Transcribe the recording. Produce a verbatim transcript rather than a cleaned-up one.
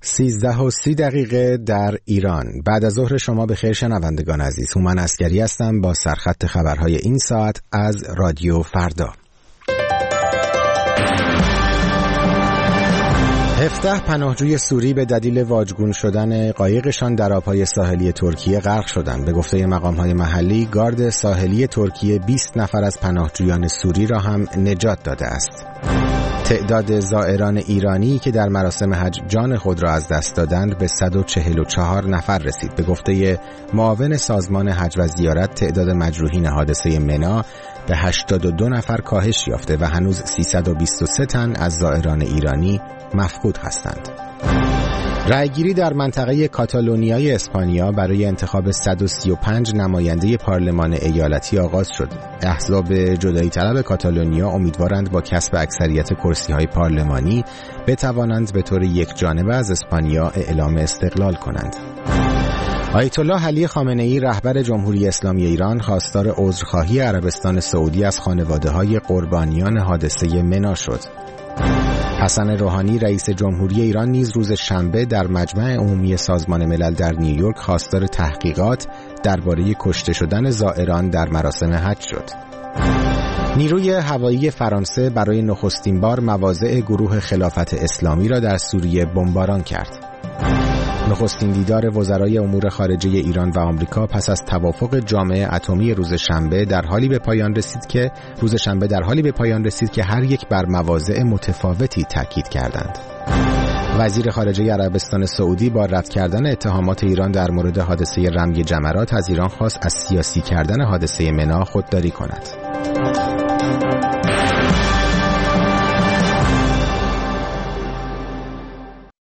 سیزده و سی دقیقه در ایران. بعد از ظهر شما به خیر شنوندگان عزیز. هومن عسگری هستم با سرخط خبرهای این ساعت از رادیو فردا. هفده پناهجوی سوری به دلیل واجگون شدن قایقشان در آبهای ساحلی ترکیه غرق شدند. به گفته مقام‌های محلی، گارد ساحلی ترکیه بیست نفر از پناهجویان سوری را هم نجات داده است. تعداد زائران ایرانی که در مراسم حج جان خود را از دست دادند به صد و چهل و چهار نفر رسید. به گفته معاون سازمان حج و زیارت، تعداد مجروحین حادثه منی به هشتاد و دو نفر کاهش یافته و هنوز سیصد و بیست و سه تن از زائران ایرانی مفقود هستند. رأیگیری در منطقه کاتالونیای اسپانیا برای انتخاب صد و سی و پنج نماینده پارلمان ایالتی آغاز شد. احزاب جدایی طلب کاتالونیا امیدوارند با کسب اکثریت کرسی‌های پارلمانی بتوانند به طور یک جانبه از اسپانیا اعلام استقلال کنند. آیت الله علی خامنه‌ای رهبر جمهوری اسلامی ایران خواستار عذرخواهی عربستان سعودی از خانواده‌های قربانیان حادثه منی شد. حسن روحانی رئیس جمهوری ایران نیز روز شنبه در مجمع عمومی سازمان ملل در نیویورک خواستار تحقیقات درباره کشته شدن زائران در مراسم حج شد. نیروی هوایی فرانسه برای نخستین بار مواضع گروه خلافت اسلامی را در سوریه بمباران کرد. نخستین دیدار وزرای امور خارجه ایران و آمریکا پس از توافق جامعه اتمی روز شنبه در حالی به پایان رسید که روز شنبه در حالی به پایان رسید که هر یک بر مواضع متفاوتی تاکید کردند. وزیر خارجه عربستان سعودی با رد کردن اتهامات ایران در مورد حادثه رمی جمرات از ایران خواست از سیاسی کردن حادثه منی خودداری کند.